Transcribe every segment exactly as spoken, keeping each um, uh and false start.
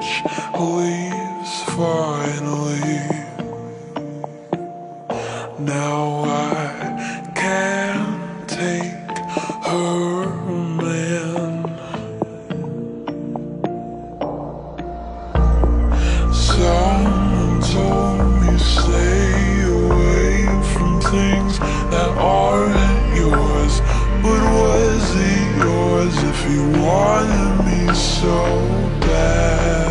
beach leaves finally. Now I can't take her man. Someone told me stay away from things that aren't yours. But was it yours if you wanted me so bad?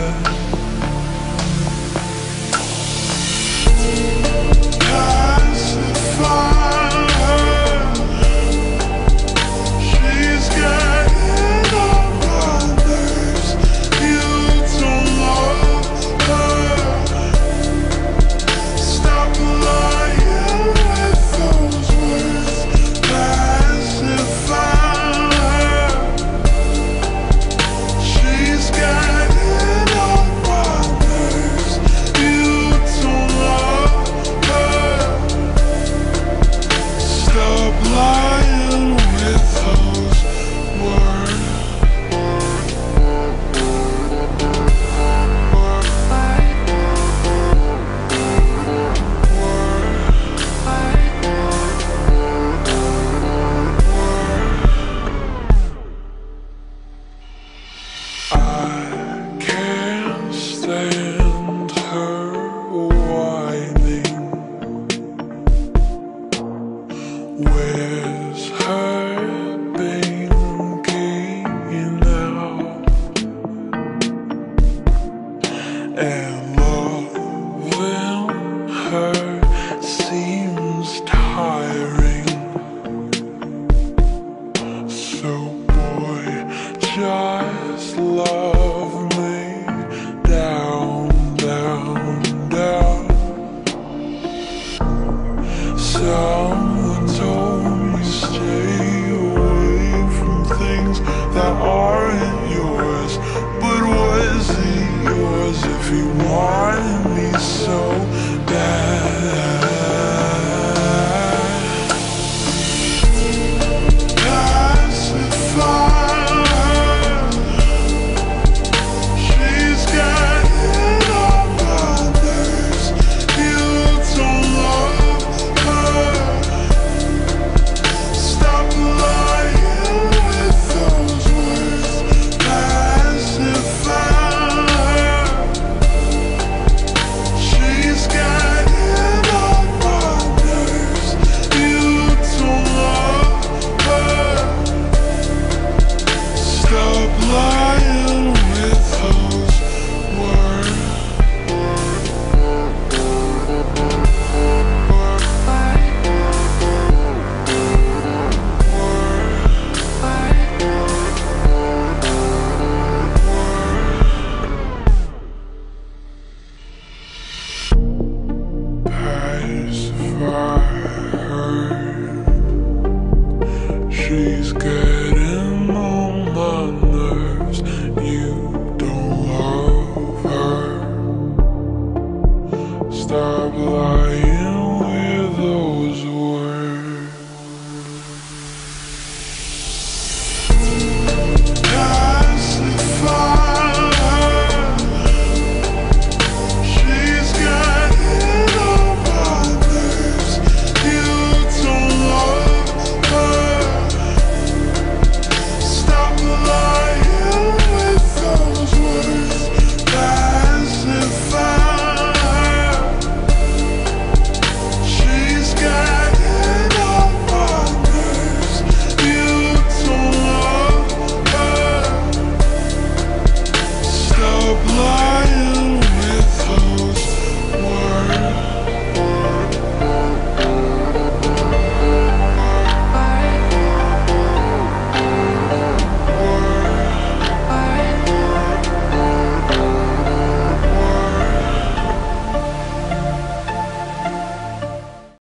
Stand her whining. Where's her binky now? And loving her seems tiring. So boy, just love me. Down, down, down. Someone told me stay away from things that aren't yours. But was it yours if you wanted me so bad? She's getting on my nerves. You don't love her. Stop lying.